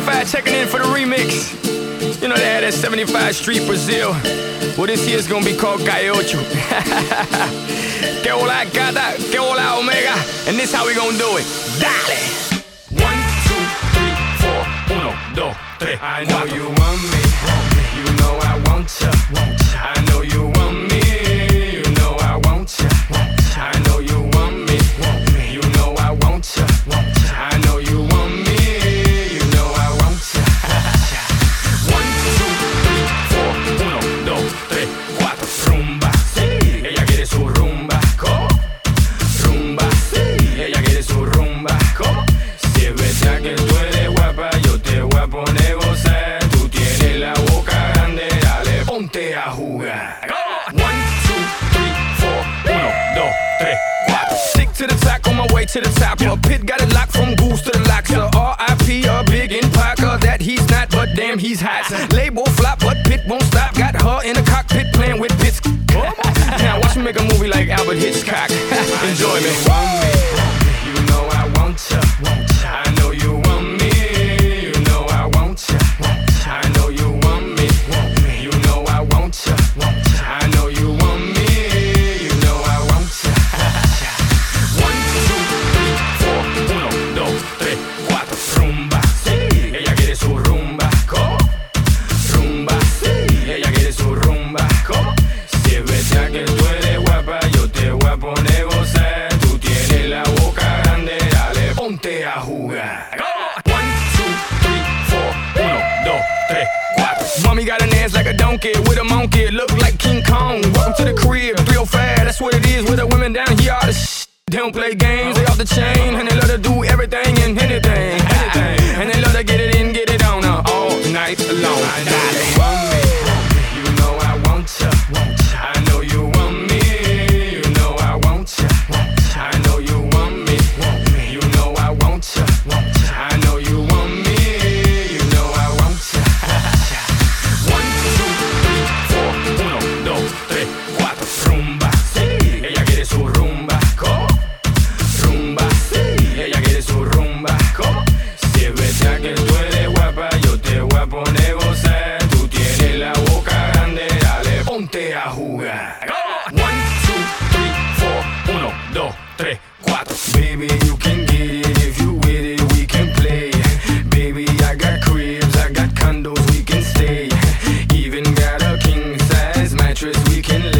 305 checking in for the remix. You know they had that 75 Street Brazil. Well, this year's gonna be called Calle Ocho. Que hola gata, que hola omega. And this how we gonna do it. Dale! 1, 2, 3, 4, 1, 2, 3. I know you want me, you know I want ya. I know you want me, you know I want ya. I know you want me, you know I want ya. I know you want me, you know I want ya. 1, 2, 3, 4, 1, 2, 3, 4. Rumba, sí, ella quiere su rumba. ¿Cómo? Rumba, sí, ella quiere su rumba. ¿Cómo? Si es verdad que tú eres guapa, yo te voy a poner gozar. Tú tienes la boca grande, dale, ponte a jugar. 1, 2, 3, 4, 1, 2, 3, 4. Stick to the top, on my way to the top. A pit got it locked from goose to the locks. R.I.P. a big in Parker, that he's not, but damn he's hot. Label flop, but Pit won't stop. Got her in the cockpit playing with bits. Now watch me make a movie like Albert Hitchcock. Enjoy me. You know I want ya. I know you want me. You know I want ya. I know you want me. You know I want ya. I know you want me. You know I want ya. 1, 2, 3, 4, 1, 2, 3, 4. Rumba, sí, ella quiere su rumba. ¿Cómo? Rumba, sí, ella quiere su rumba. ¿Cómo? Si es verdad que tú eres guapa, yo te voy a poner gozar. Tú tienes la boca grande, dale, ponte a jugar. 1, 2, 3, 4, 1, 2, 3, 4. Mommy got an ass like a donkey with a monkey, look like King Kong. Welcome to the crib, 305, that's what it is with the women down here. All the they don't play games, they off the chain, and they love to do everything and anything. And they love to get it in, get it on all night long. I know you want me, you know I want ya. I know you want me, you know I want ya. I know you want me, you know I want ya. I know you want me, you know I want ya. 1, 2, 3, 4, 1, 2, 3, 4. Rumba, sí, ella quiere su rumba. ¿Cómo? Rumba, sí, ella quiere su rumba. ¿Cómo? Si es verdad que tú eres guapa, yo te voy a poner gozar. Tú tienes la boca grande, dale, ponte a jugar. 1, 2, 3, 4, 1, 2, 3.